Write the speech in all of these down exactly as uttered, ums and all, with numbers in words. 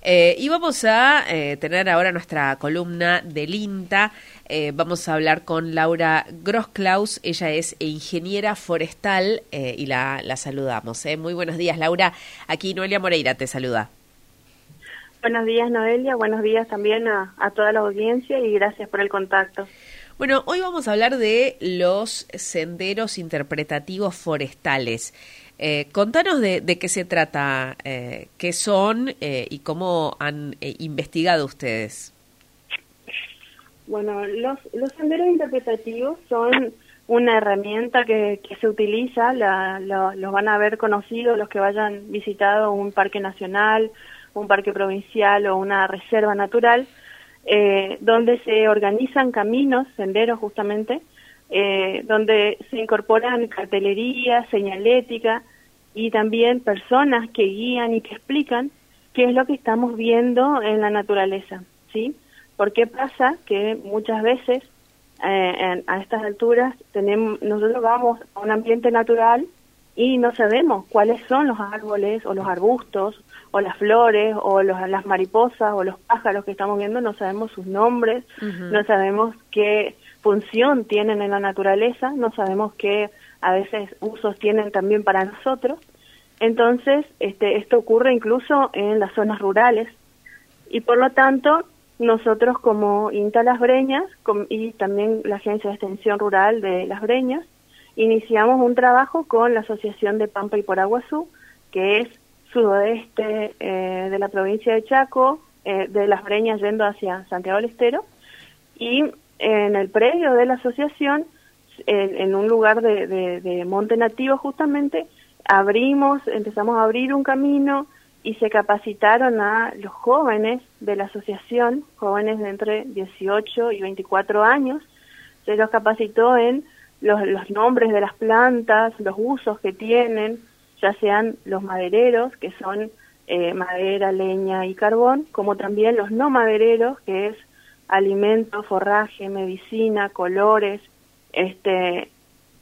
Eh, y vamos a eh, tener ahora nuestra columna del INTA. Eh, vamos a hablar con Laura Grosklaus. Ella es ingeniera forestal eh, y la, la saludamos. Eh. Muy buenos días, Laura. Aquí Noelia Moreira te saluda. Buenos días, Noelia. Buenos días también a, a toda la audiencia y gracias por el contacto. Bueno, hoy vamos a hablar de los senderos interpretativos forestales. Eh, contanos de, de qué se trata, eh, qué son eh, y cómo han eh, investigado ustedes. Bueno, los, los senderos interpretativos son una herramienta que, que se utiliza, la, la, los van a haber conocido los que vayan visitado un parque nacional, un parque provincial o una reserva natural, eh, donde se organizan caminos, senderos justamente, eh, donde se incorporan cartelería, señalética y también personas que guían y que explican qué es lo que estamos viendo en la naturaleza, ¿sí? Porque pasa que muchas veces eh, en, a estas alturas tenemos nosotros vamos a un ambiente natural y no sabemos cuáles son los árboles o los arbustos o las flores o los, las mariposas o los pájaros que estamos viendo, no sabemos sus nombres, uh-huh. no sabemos qué función tienen en la naturaleza, no sabemos qué a veces usos tienen también para nosotros. Entonces, este, esto ocurre incluso en las zonas rurales y por lo tanto nosotros como INTA Las Breñas com, y también la Agencia de Extensión Rural de Las Breñas iniciamos un trabajo con la Asociación de Pampa y Paraguazú, que es sudoeste eh, de la provincia de Chaco, eh, de Las Breñas yendo hacia Santiago del Estero, y en el predio de la asociación, en, en un lugar de, de, de monte nativo justamente, abrimos, empezamos a abrir un camino y se capacitaron a los jóvenes de la asociación, jóvenes de entre dieciocho y veinticuatro años, se los capacitó en los, los nombres de las plantas, los usos que tienen, ya sean los madereros, que son eh, madera, leña y carbón, como también los no madereros, que es alimento, forraje, medicina, colores, este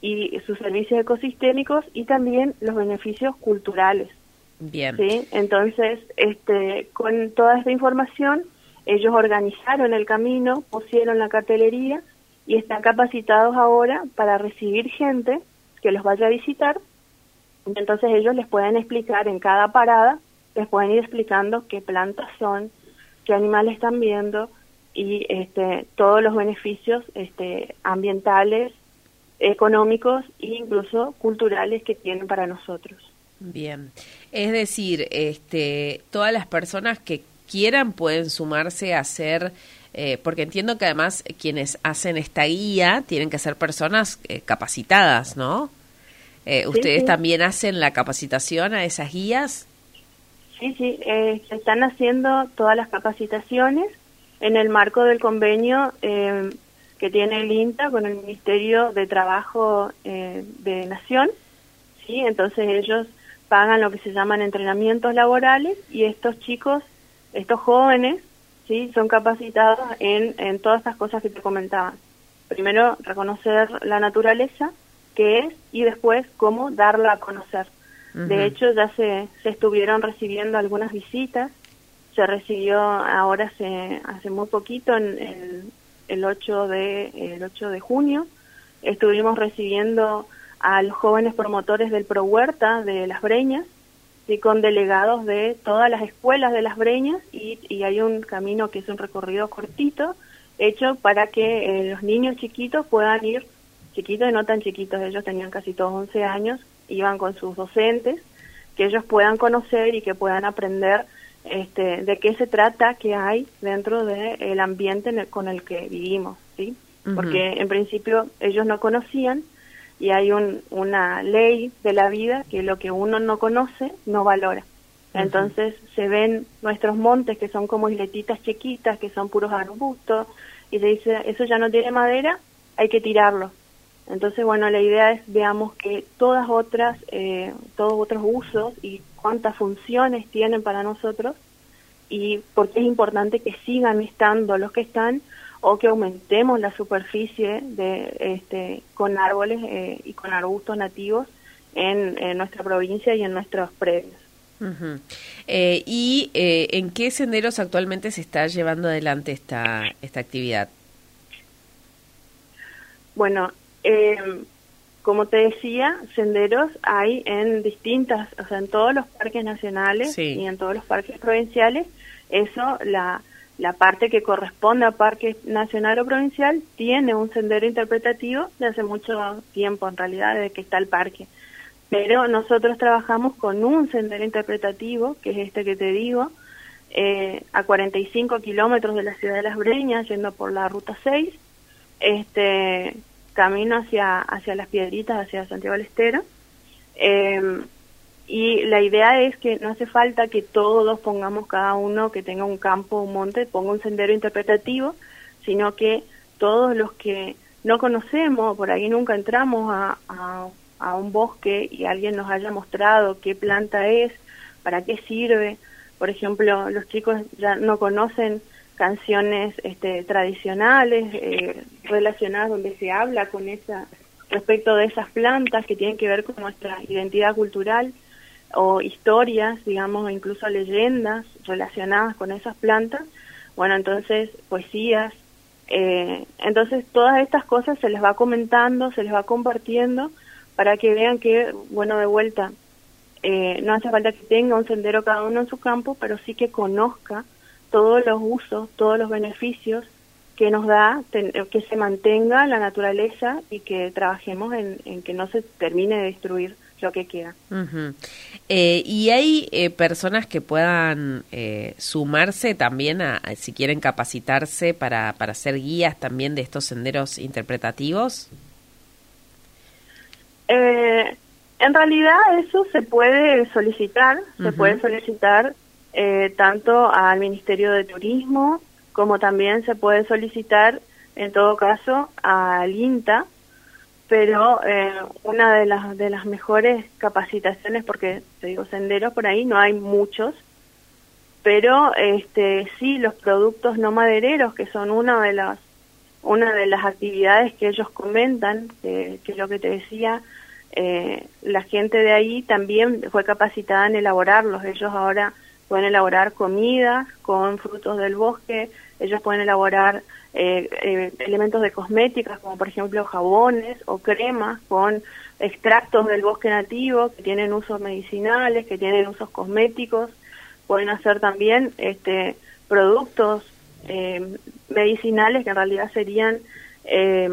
y sus servicios ecosistémicos y también los beneficios culturales. Bien. ¿Sí? Entonces, este, con toda esta información, ellos organizaron el camino, pusieron la cartelería y están capacitados ahora para recibir gente que los vaya a visitar. Entonces ellos les pueden explicar en cada parada, les pueden ir explicando qué plantas son, qué animales están viendo y este, todos los beneficios este, ambientales, económicos e incluso culturales que tienen para nosotros. Bien, es decir, este, todas las personas que quieran pueden sumarse a hacer, eh, porque entiendo que además quienes hacen esta guía tienen que ser personas eh, capacitadas, ¿no? Eh, sí, ¿Ustedes sí. también hacen la capacitación a esas guías? Sí, sí, eh, se están haciendo todas las capacitaciones en el marco del convenio eh, que tiene el INTA con el Ministerio de Trabajo eh, de Nación, ¿sí? Entonces ellos pagan lo que se llaman entrenamientos laborales y estos chicos, estos jóvenes, ¿sí? Son capacitados en, en todas estas cosas que te comentaba. Primero, reconocer la naturaleza, qué es, y después cómo darla a conocer. Uh-huh. De hecho, ya se, se estuvieron recibiendo algunas visitas, se recibió ahora hace, hace muy poquito, en, en el ocho de junio, estuvimos recibiendo a los jóvenes promotores del Pro Huerta de Las Breñas, y con delegados de todas las escuelas de Las Breñas, y, y hay un camino que es un recorrido cortito, hecho para que eh, los niños chiquitos puedan ir, chiquitos y no tan chiquitos, ellos tenían casi todos once años, iban con sus docentes, que ellos puedan conocer y que puedan aprender este, de qué se trata, qué hay dentro del ambiente en el, con el que vivimos, ¿sí? Uh-huh. Porque en principio ellos no conocían, y hay un, una ley de la vida que lo que uno no conoce no valora. Uh-huh. Entonces se ven nuestros montes que son como isletitas chiquitas, que son puros arbustos, y se dice, eso ya no tiene madera, hay que tirarlo. Entonces, bueno, la idea es veamos que todas otras, eh, todos otros usos y cuántas funciones tienen para nosotros y por qué es importante que sigan estando los que están o que aumentemos la superficie de este con árboles eh, y con arbustos nativos en, en nuestra provincia y en nuestros predios. Uh-huh. Eh, ¿Y eh, en qué senderos actualmente se está llevando adelante esta, esta actividad? Bueno, eh, como te decía, senderos hay en distintas, o sea, en todos los parques nacionales Sí. y en todos los parques provinciales. Eso, la, la parte que corresponde a parque nacional o provincial, tiene un sendero interpretativo de hace mucho tiempo, en realidad, desde que está el parque. Pero nosotros trabajamos con un sendero interpretativo, que es este que te digo, eh, a cuarenta y cinco kilómetros de la ciudad de Las Breñas, yendo por la ruta seis, este camino hacia hacia Las Piedritas, hacia Santiago del Estero. Eh, y la idea es que no hace falta que todos pongamos, cada uno que tenga un campo o un monte, ponga un sendero interpretativo, sino que todos los que no conocemos, por ahí nunca entramos a, a, a un bosque y alguien nos haya mostrado qué planta es, para qué sirve. Por ejemplo, los chicos ya no conocen canciones este, tradicionales eh, relacionadas donde se habla con esa respecto de esas plantas que tienen que ver con nuestra identidad cultural, o historias, digamos, o incluso leyendas relacionadas con esas plantas. Bueno, entonces poesías, eh, entonces todas estas cosas se les va comentando, se les va compartiendo para que vean que, bueno, de vuelta, eh, no hace falta que tenga un sendero cada uno en su campo, pero sí que conozca todos los usos, todos los beneficios que nos da ten, que se mantenga la naturaleza y que trabajemos en, en que no se termine de destruir lo que queda. Uh-huh. Eh, ¿Y hay eh, personas que puedan eh, sumarse también, a, a, si quieren capacitarse para, para ser guías también de estos senderos interpretativos? Eh, en realidad eso se puede solicitar, uh-huh. se puede solicitar eh, tanto al Ministerio de Turismo, como también se puede solicitar, en todo caso, al INTA, pero eh, una de las de las mejores capacitaciones, porque te digo, senderos por ahí no hay muchos, pero este sí los productos no madereros, que son una de las una de las actividades que ellos comentan, que, que es lo que te decía, eh, la gente de ahí también fue capacitada en elaborarlos. Ellos ahora pueden elaborar comidas con frutos del bosque, ellos pueden elaborar Eh, eh, elementos de cosméticas, como por ejemplo jabones o cremas con extractos del bosque nativo que tienen usos medicinales, que tienen usos cosméticos. Pueden hacer también este productos eh, medicinales que en realidad serían eh,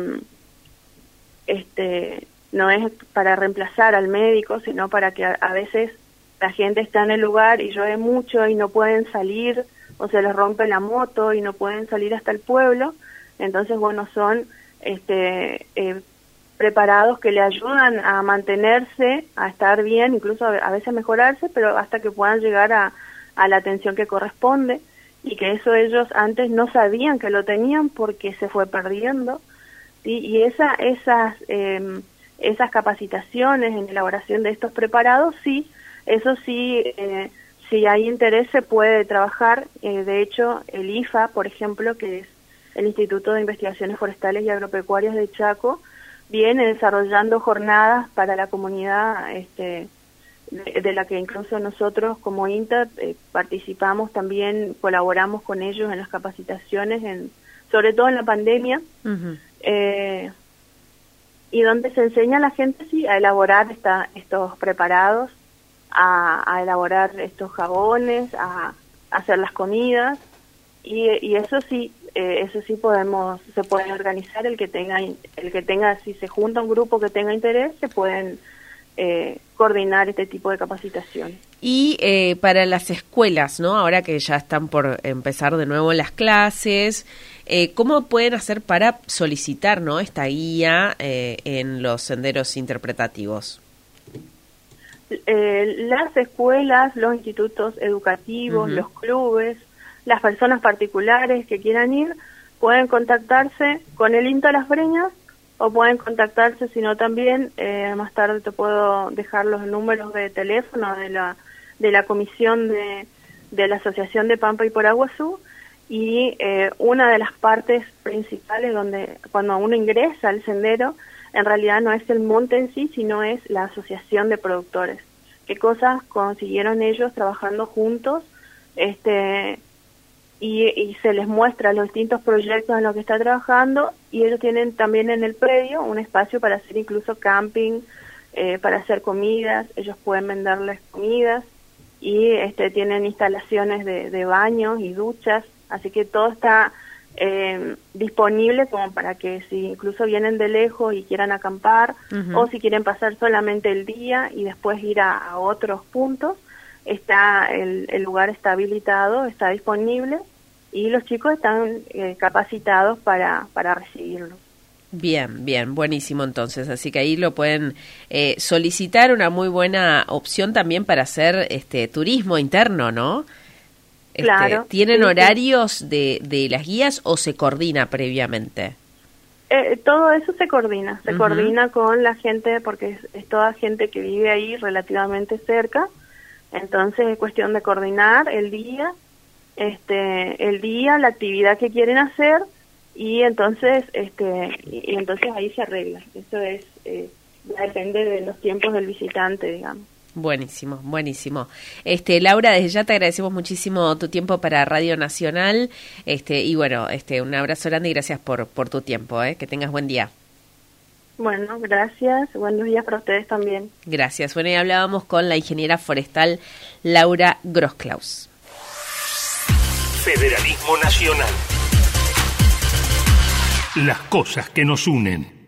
este no es para reemplazar al médico, sino para que a, a veces la gente está en el lugar y llueve mucho y no pueden salir, o se les rompe la moto y no pueden salir hasta el pueblo. Entonces, bueno, son este eh, preparados que le ayudan a mantenerse, a estar bien, incluso a, a veces mejorarse, pero hasta que puedan llegar a, a la atención que corresponde, y que eso ellos antes no sabían que lo tenían porque se fue perdiendo, ¿sí? Y esa, esas, eh, esas capacitaciones en elaboración de estos preparados, sí, eso sí, eh, si hay interés se puede trabajar. Eh, de hecho, el I F A, por ejemplo, que es el Instituto de Investigaciones Forestales y Agropecuarias de Chaco, viene desarrollando jornadas para la comunidad, este, de, de la que incluso nosotros como INTA eh, participamos también, colaboramos con ellos en las capacitaciones, en, sobre todo en la pandemia, uh-huh. eh, y donde se enseña a la gente sí a elaborar esta, estos preparados, A, a elaborar estos jabones, a, a hacer las comidas, y, y eso sí, eh, eso sí podemos, se pueden organizar, el que tenga, el que tenga, si se junta un grupo que tenga interés, se pueden eh, coordinar este tipo de capacitaciones. Y eh, para las escuelas, ¿no? Ahora que ya están por empezar de nuevo las clases, eh, ¿cómo pueden hacer para solicitar, ¿no?, esta guía eh, en los senderos interpretativos? Eh, las escuelas, los institutos educativos, uh-huh. los clubes, las personas particulares que quieran ir, pueden contactarse con el INTA Las Breñas, o pueden contactarse, sino también, eh, más tarde te puedo dejar los números de teléfono de la de la comisión de, de la Asociación de Pampa y Poraguazú, y eh, una de las partes principales donde cuando uno ingresa al sendero, en realidad no es el monte en sí, sino es la asociación de productores. qué cosas consiguieron ellos trabajando juntos, este y, y se les muestra los distintos proyectos en los que está trabajando, y ellos tienen también en el predio un espacio para hacer incluso camping, eh, para hacer comidas, ellos pueden venderles comidas, y este tienen instalaciones de, de baños y duchas, así que todo está eh, disponible como para que si incluso vienen de lejos y quieran acampar, uh-huh. o si quieren pasar solamente el día y después ir a, a otros puntos, está el, el lugar está habilitado, está disponible, y los chicos están eh, capacitados para, para recibirlo. Bien, bien, buenísimo entonces, así que ahí lo pueden eh, solicitar, una muy buena opción también para hacer este turismo interno, ¿no? Este, Claro. ¿Tienen sí, horarios sí. de, de las guías o se coordina previamente? Eh, todo eso se coordina, se Uh-huh. coordina con la gente, porque es, es toda gente que vive ahí relativamente cerca, entonces es cuestión de coordinar el día, este, el día, la actividad que quieren hacer, y entonces este y, y entonces ahí se arregla. Eso es eh, ya depende de los tiempos del visitante, digamos. Buenísimo, buenísimo. Este, Laura, desde ya te agradecemos muchísimo tu tiempo para Radio Nacional, este, y bueno, este, un abrazo grande y gracias por, por tu tiempo, eh, que tengas buen día. Bueno, gracias, buenos días para ustedes también. Gracias. Bueno, y hablábamos con la ingeniera forestal Laura Grosklaus. Federalismo Nacional. Las cosas que nos unen.